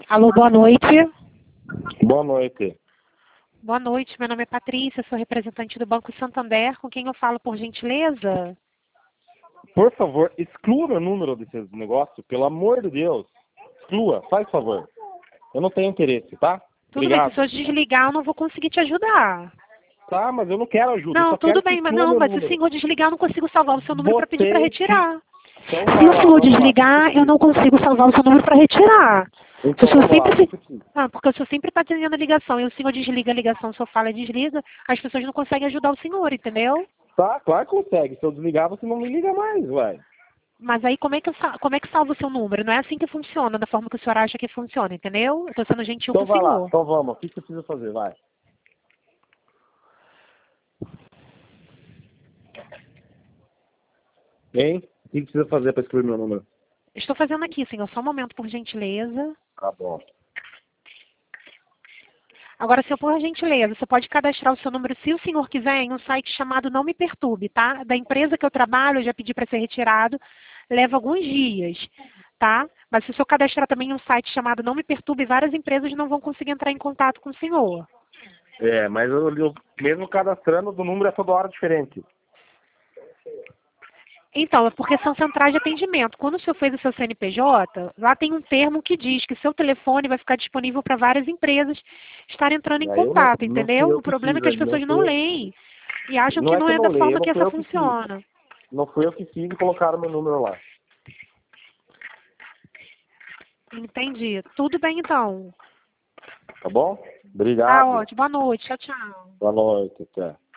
Alô, boa noite. Boa noite. Boa noite, meu nome é Patrícia, sou representante do Banco Santander. Com quem eu falo, por gentileza? Por favor, exclua meu número desse negócio, pelo amor de Deus. Exclua, faz favor. Eu não tenho interesse, tá? Tudo bem, Obrigado. se eu desligar, eu não vou conseguir te ajudar. Tá, mas eu não quero ajuda. Eu Não, só tudo quero que bem, mas exclua não, meu mas se o número. senhor desligar, eu não consigo salvar o seu número para pedir para retirar. Então Se vai o lá, senhor vamos lá. desligar, eu não consigo salvar o seu número para retirar. Então O senhor vamos lá, sempre... que precisa. porque o senhor sempre está atendendo a ligação e o senhor desliga a ligação, o senhor fala e desliga, as pessoas não conseguem ajudar o senhor, entendeu? Tá, claro que consegue. Se eu desligar, você não me liga mais, vai. Mas aí como é que salva o seu número? Não é assim que funciona, da forma que o senhor acha que funciona, entendeu? Eu estou sendo gentil com Então o vai lá, senhor. então vamos. O que você precisa fazer, vai. Hein? O que precisa fazer para excluir meu número? Estou fazendo aqui, senhor, só um momento, por gentileza. Tá bom. Agora, senhor, por gentileza, você pode cadastrar o seu número, se o senhor quiser, em um site chamado Não Me Perturbe, tá? Da empresa que eu trabalho, eu já pedi para ser retirado, leva alguns dias, tá? Mas se o senhor cadastrar também em um site chamado Não Me Perturbe, várias empresas não vão conseguir entrar em contato com o senhor. É, mas eu mesmo cadastrando do número é toda hora diferente. Então, é porque são centrais de atendimento. Quando o senhor fez o seu CNPJ, lá tem um termo que diz que seu telefone vai ficar disponível para várias empresas estarem entrando em Aí eu não, contato, não fui entendeu? eu O que problema é fiz, que as aí pessoas não leem e acham não que é não que eu é não da leio, forma não que fui essa eu que fiz. funciona. Não fui eu que fiz e colocaram meu número lá. Entendi. Tudo bem, então. Tá bom? Tá Obrigado. ótimo. Boa noite. Tchau, tchau. Boa noite, até.